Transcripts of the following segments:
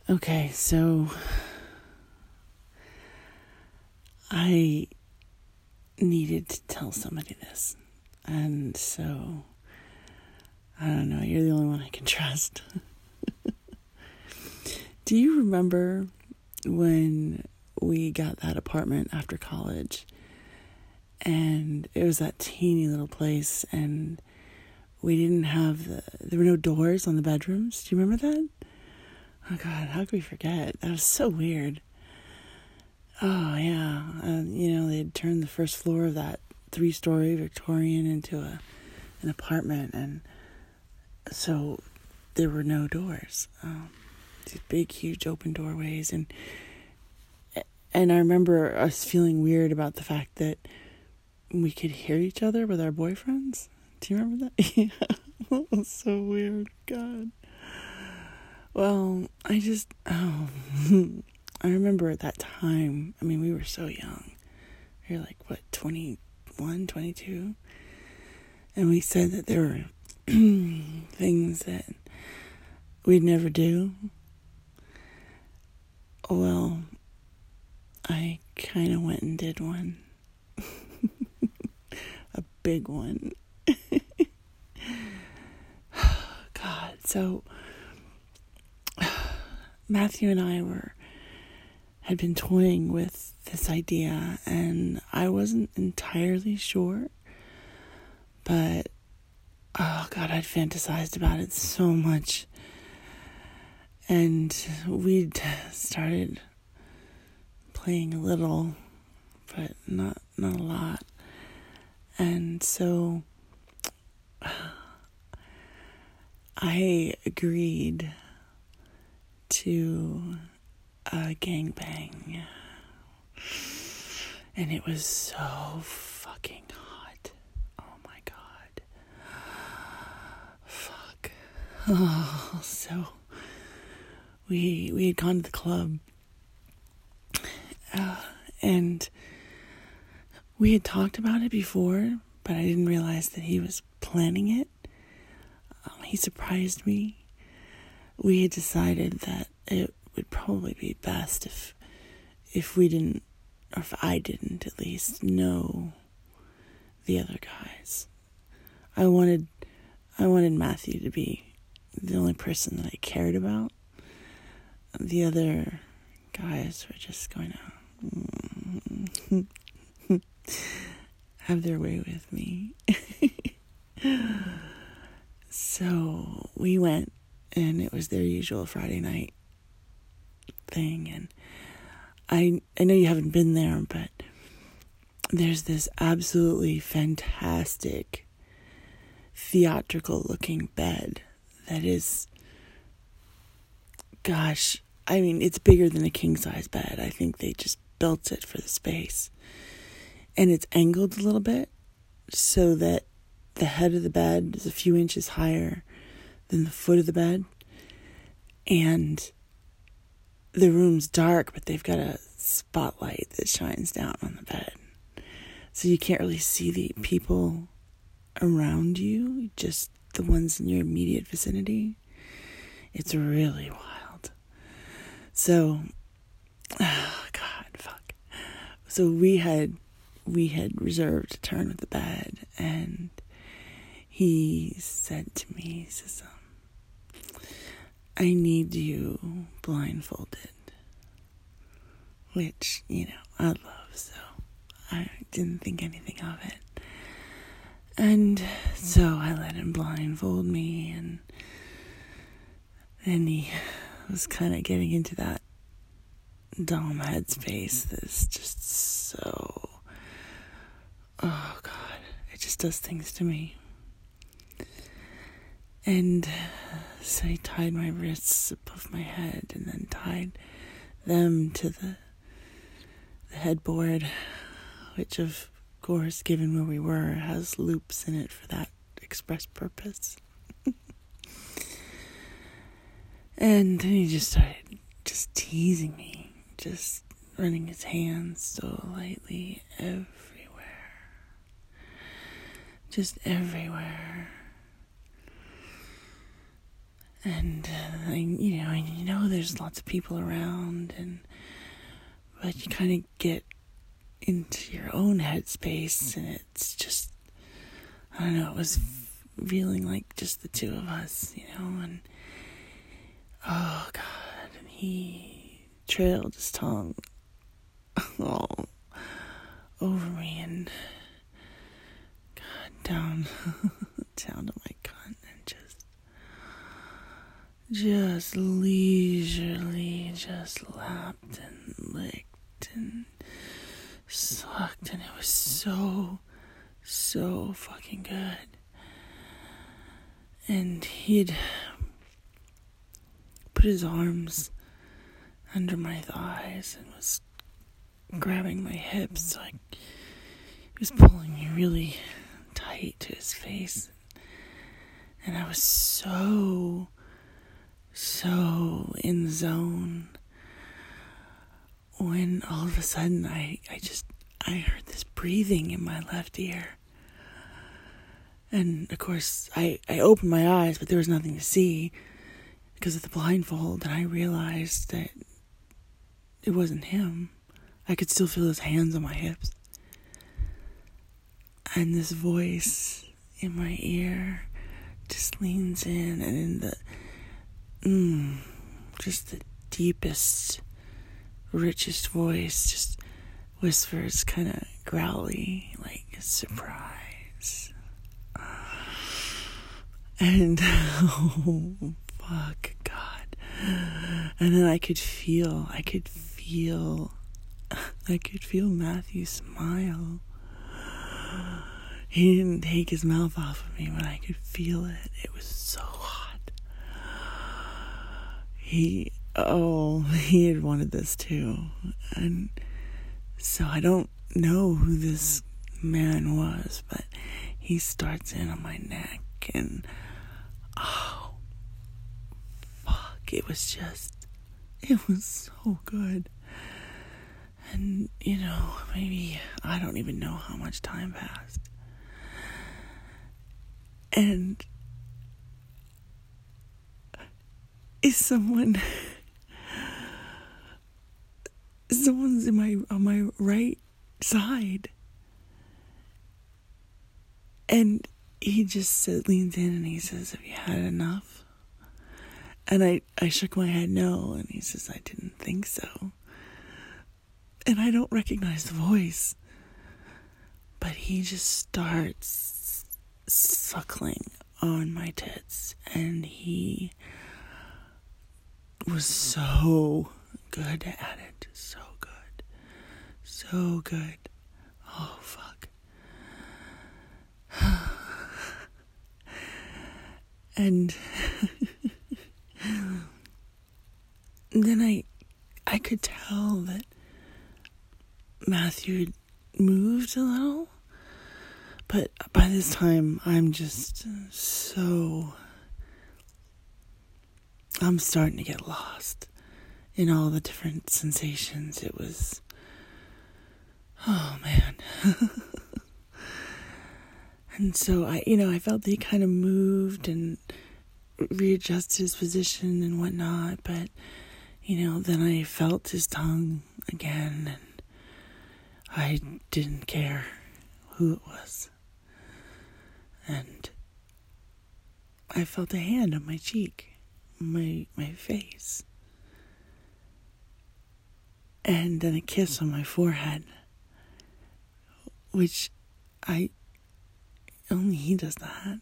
Okay, so I needed to tell somebody this. And so, I don't know, you're the only one I can trust. Do you remember when we got that apartment after college? And it was that teeny little place, and we didn't have there were no doors on the bedrooms. Do you remember that? Oh God, how could we forget? That was so weird. Oh yeah, they'd turned the first floor of that 3-story Victorian into an apartment, and so there were no doors. These big, huge open doorways, and I remember us feeling weird about the fact that we could hear each other with our boyfriends. Do you remember that? Yeah, that was so weird. God. Well, I remember at that time, we were so young. We were like, 21, 22? And we said that there were things that we'd never do. Well, I kind of went and did one. A big one. God, so Matthew and I had been toying with this idea, and I wasn't entirely sure, but oh God, I'd fantasized about it so much, and we'd started playing a little, but not a lot, and so I agreed to a gangbang, and it was so fucking hot. Oh my God. Fuck. Oh, so we had gone to the club, and we had talked about it before, but I didn't realize that he was planning it. He surprised me. We had decided that it would probably be best if we didn't, or if I didn't at least, know the other guys. I wanted Matthew to be the only person that I cared about. The other guys were just going to have their way with me. So we went, and it was their usual Friday night thing, and I know you haven't been there, but there's this absolutely fantastic theatrical looking bed that is, gosh, it's bigger than a king size bed. I think they just built it for the space, and it's angled a little bit so that the head of the bed is a few inches higher than the foot of the bed, and the room's dark, but they've got a spotlight that shines down on the bed, so you can't really see the people around you, just the ones in your immediate vicinity. It's really wild. So, oh God, fuck. So we had reserved a turn with the bed, and he said to me, he says, I need you blindfolded, which, I love, so I didn't think anything of it. And so I let him blindfold me, and he was kind of getting into that Dom headspace that's just so, oh God, it just does things to me. And so he tied my wrists above my head, and then tied them to the headboard, which of course, given where we were, has loops in it for that express purpose. And then he just started just teasing me, just running his hands so lightly everywhere. Just everywhere. And, I know there's lots of people around, but you kind of get into your own headspace, and it's just, I don't know, it was feeling like just the two of us, and, oh, God, and he trailed his tongue all over me, and, God, down to my cunt, and just leisurely just lapped and licked and sucked, and it was so fucking good. And he'd put his arms under my thighs and was grabbing my hips, like he was pulling me really tight to his face, and I was so in the zone when all of a sudden I heard this breathing in my left ear. And of course I opened my eyes, but there was nothing to see because of the blindfold, and I realized that it wasn't him. I could still feel his hands on my hips. And this voice in my ear just leans in, and in the just the deepest, richest voice just whispers, kind of growly, like a surprise. And oh fuck, God. And then I could feel Matthew smile. He didn't take his mouth off of me, but I could feel it. It was so hot. He had wanted this too. And so I don't know who this man was, but he starts in on my neck, and oh fuck, it was so good. And maybe I don't even know how much time passed. And someone's on my right side, and he just leans in and he says, "Have you had enough?" And I shook my head no, and he says, "I didn't think so." And I don't recognize the voice, but he just starts suckling on my tits, and he was so good at it. So good. Oh, fuck. And then I could tell that Matthew had moved a little, but by this time I'm starting to get lost in all the different sensations. It was, oh man. And so I felt that he kind of moved and readjusted his position and whatnot, but then I felt his tongue again, and I didn't care who it was. And I felt a hand on my cheek, my face, and then a kiss on my forehead, which only he does that.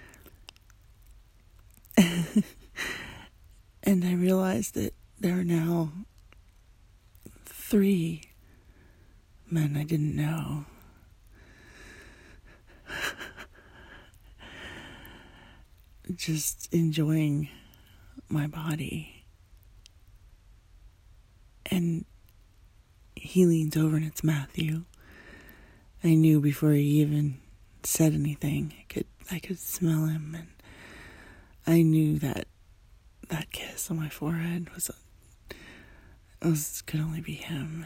And I realized that there are now 3 men I didn't know. Just enjoying my body. And he leans over, and it's Matthew. I knew before he even said anything. I could smell him, and I knew that kiss on my forehead could only be him.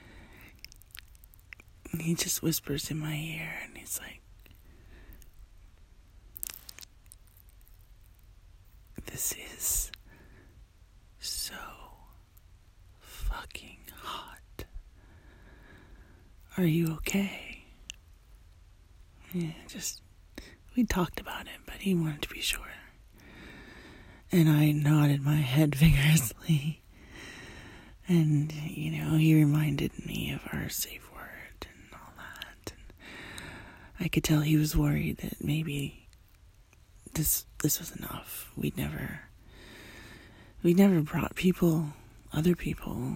And he just whispers in my ear, and he's like, this is so fucking hot. Are you okay? Yeah, we talked about it, but he wanted to be sure. And I nodded my head vigorously. And, he reminded me of our safe word and all that. And I could tell he was worried that maybe this was enough. We'd never brought other people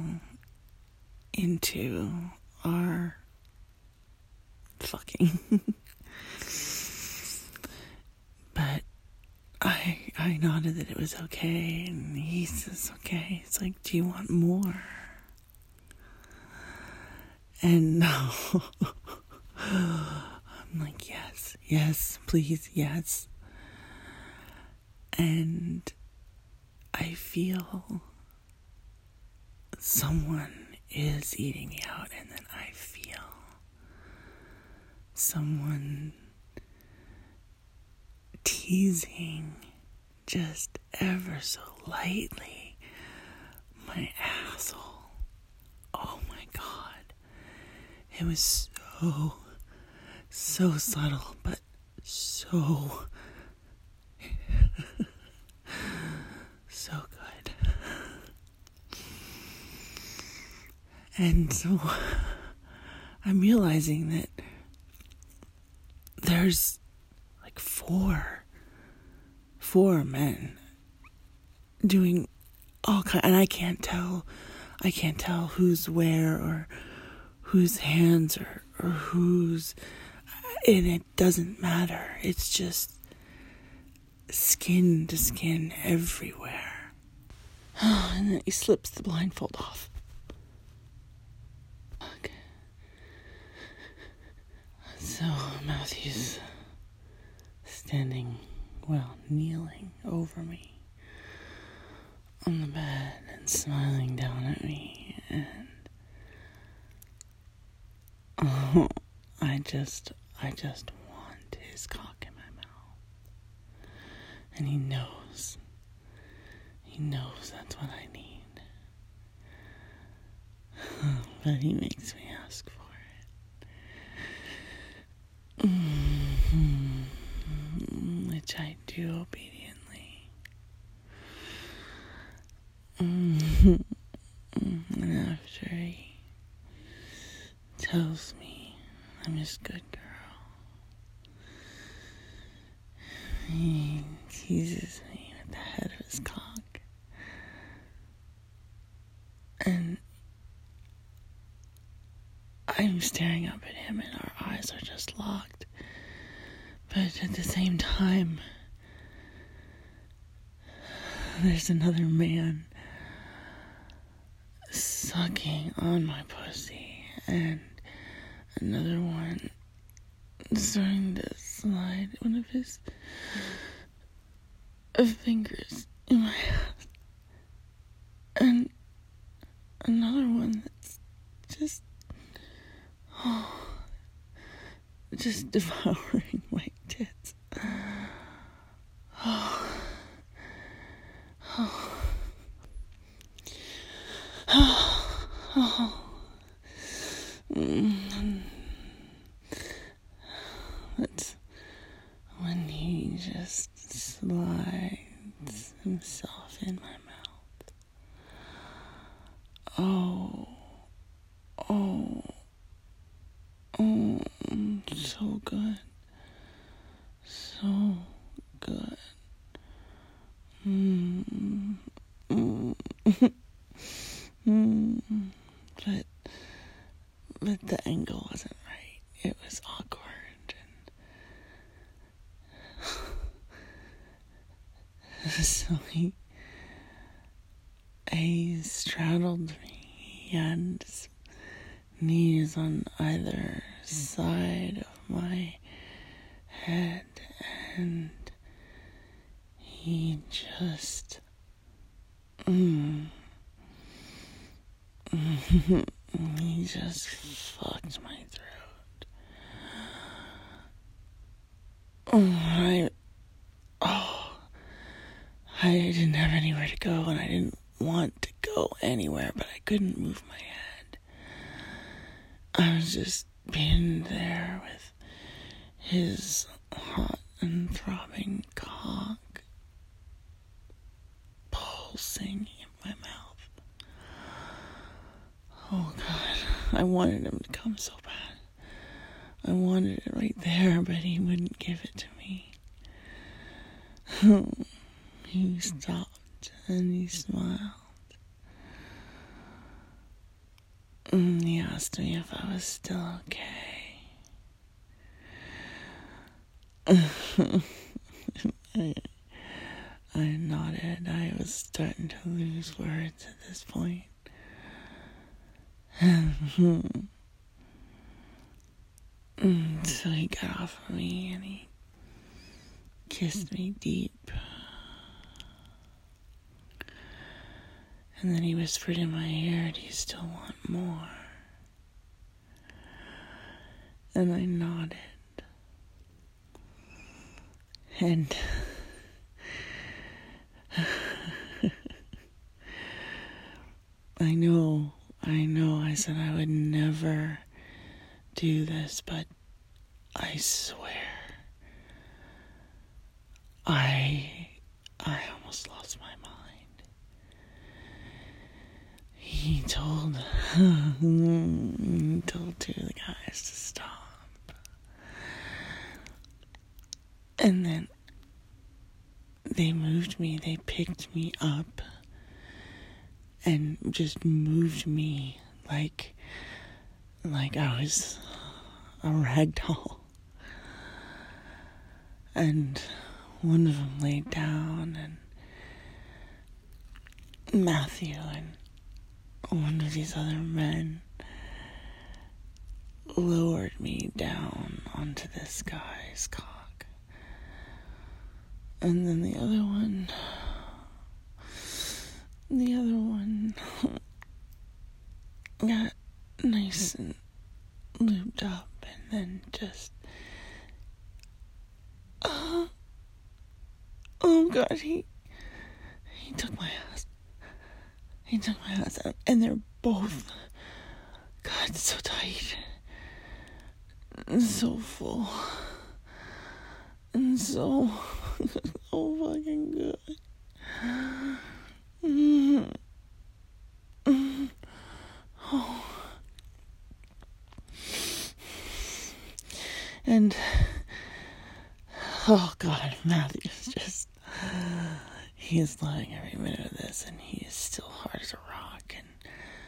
into our fucking. But I nodded that it was okay, and he says, okay. It's like, do you want more? And no. I'm like, yes, please, yes. And I feel someone is eating me out, and then I feel someone teasing just ever so lightly my asshole. Oh my God. It was so subtle, but so good. And so I'm realizing that there's like four men doing all kind, and I can't tell who's where or whose hands or whose, and it doesn't matter. It's just skin to skin everywhere. And then he slips the blindfold off. Okay. So Matthew's kneeling over me on the bed and smiling down at me, and I just want his cock in my mouth, and he knows that's what I need, but he makes me ask for it. Which I do obediently. And after he tells me I'm his good girl, he teases me with the head of his cock. And I'm staring up at him, and our eyes are just locked. But at the same time, there's another man sucking on my pussy, and another one starting to slide one of his fingers in my ass, and another one that's just devouring my tits. That's when he just slides himself in my mouth. So good. So good. But the angle wasn't right. It was awkward, and so he straddled me. He had his knees on either side of my head, and he just he just fucked my throat. I didn't have anywhere to go, and I didn't want to go anywhere, but I couldn't move my head. I was just being there with his hot and throbbing cock pulsing in my mouth. Oh God, I wanted him to come so bad. I wanted it right there, but he wouldn't give it to me. He stopped and he smiled. He asked me if I was still okay. I nodded. I was starting to lose words at this point. So he got off of me and he kissed me deep. And then he whispered in my ear, "Do you still want more?" And I nodded. And I know, I said I would never do this, but I swear, I almost lost my mind. He told two of the guys to stop. And then they moved me, they picked me up and just moved me like I was a rag doll. And one of them laid down, and Matthew and one of these other men lowered me down onto this guy's cock. And then the other one got nice and lubed up, and then just, oh God, he took my ass. He took my ass out, and they're both, God, so tight, and so full, and so fucking good. Oh. And, oh God, Matthew's just, he is loving every minute of this, and he is still hard as a rock, and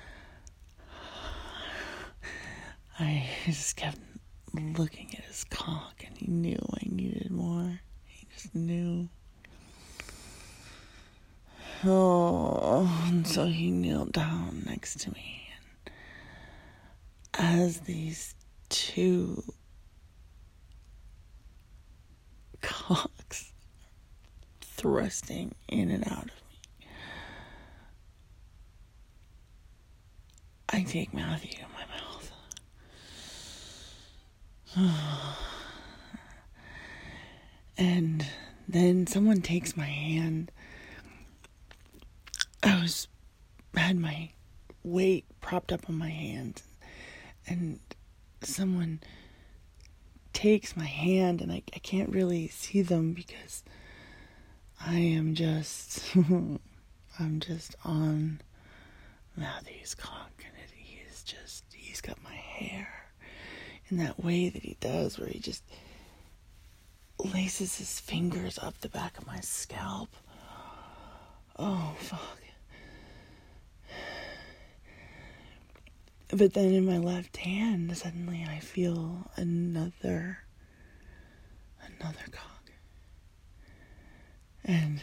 I just kept looking at his cock, and he knew I needed more. He just knew. Oh, and so he kneeled down next to me, and as these two cocks thrusting in and out of me, I take Matthew in my mouth. And then someone takes my hand. I had my weight propped up on my hand, and someone takes my hand, and I can't really see them because I am just, I'm just on Matthew's cock, and he's got my hair in that way that he does, where he just laces his fingers up the back of my scalp. Oh, fuck. But then in my left hand, suddenly I feel another cock. And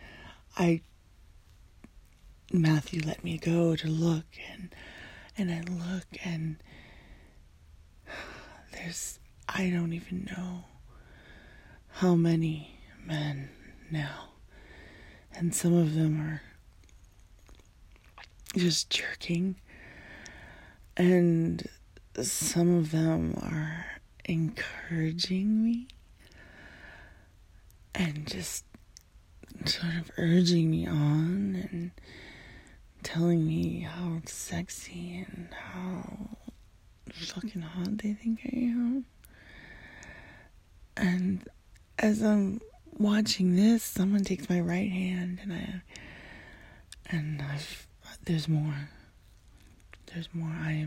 Matthew let me go to look, and I look, and I don't even know how many men now. And some of them are just jerking, and some of them are encouraging me, and just sort of urging me on and telling me how sexy and how fucking hot they think I am. And as I'm watching this, someone takes my right hand, and there's more. There's more.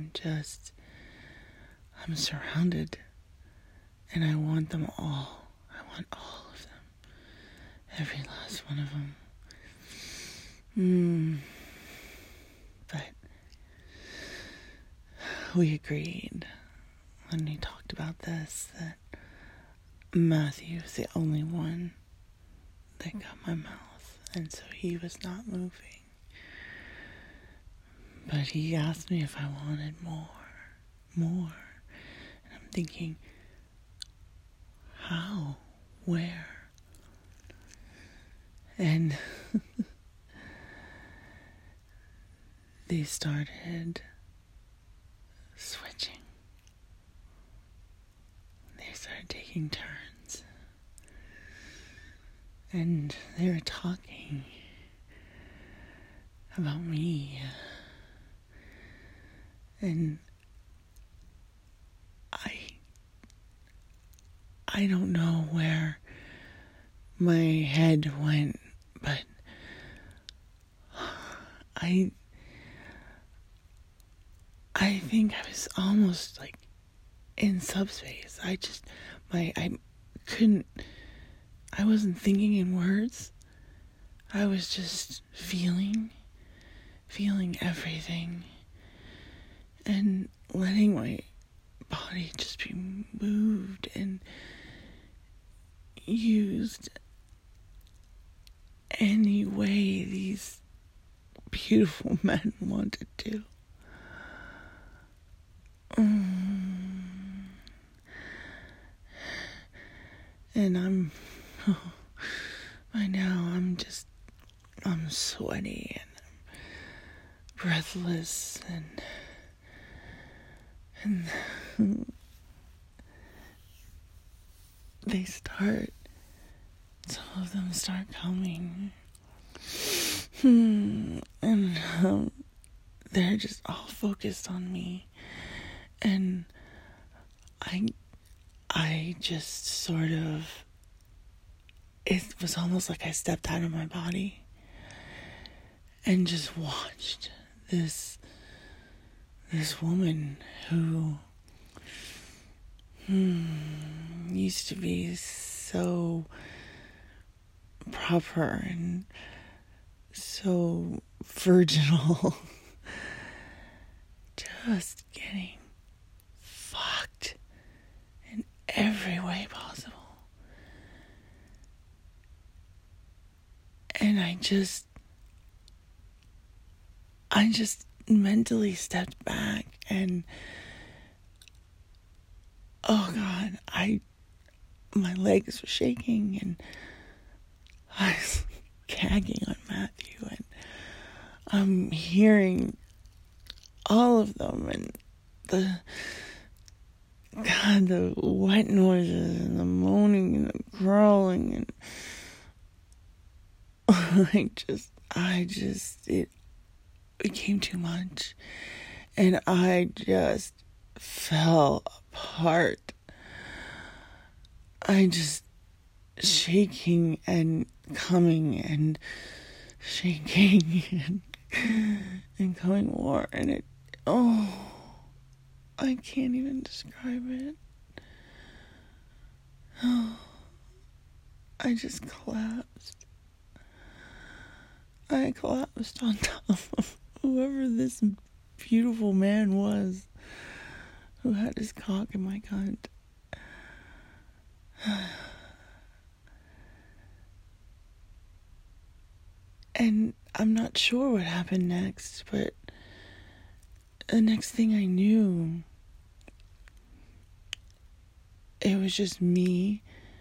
I'm surrounded, and I want them all. I want all of them. Every last one of them. But we agreed when we talked about this that Matthew was the only one that got my mouth, and so he was not moving. But he asked me if I wanted more. And I'm thinking, how? Where? And they started switching. They started taking turns. And they were talking about me. And I don't know where my head went, but I think I was almost like in subspace. I wasn't thinking in words. I was just feeling everything and letting my body just be moved and used any way these beautiful men wanted to. And by now I'm sweaty and I'm breathless and some of them start coming, and they're just all focused on me, and I just sort of, it was almost like I stepped out of my body and just watched this woman who used to be so proper and so virginal, just getting fucked in every way possible. And I just mentally stepped back and, oh God, my legs were shaking and I was gagging on Matthew, and I'm hearing all of them, and the wet noises and the moaning and the growling, and it became too much, and I just fell apart. I just shaking and coming and shaking and coming more, and I can't even describe it. I just collapsed. I collapsed on top of whoever this beautiful man was who had his cock in my cunt. And I'm not sure what happened next, but the next thing I knew, it was just me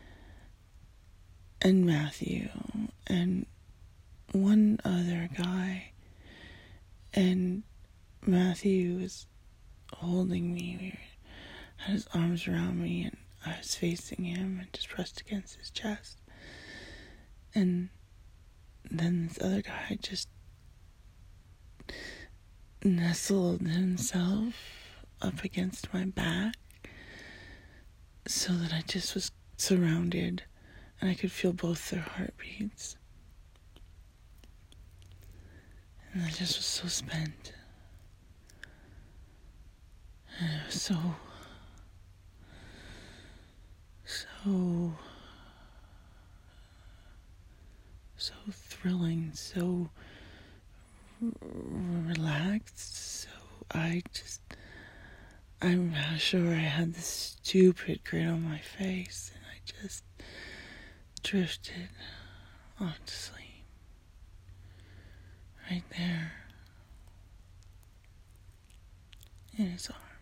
and Matthew and one other guy, and Matthew was holding me. He had his arms around me, and I was facing him and just pressed against his chest. And then this other guy just nestled himself up against my back so that I just was surrounded and I could feel both their heartbeats. And I just was so spent. And it was so thrilling, so relaxed. So I'm sure I had this stupid grin on my face, and I just drifted off to sleep. Right there in his arms.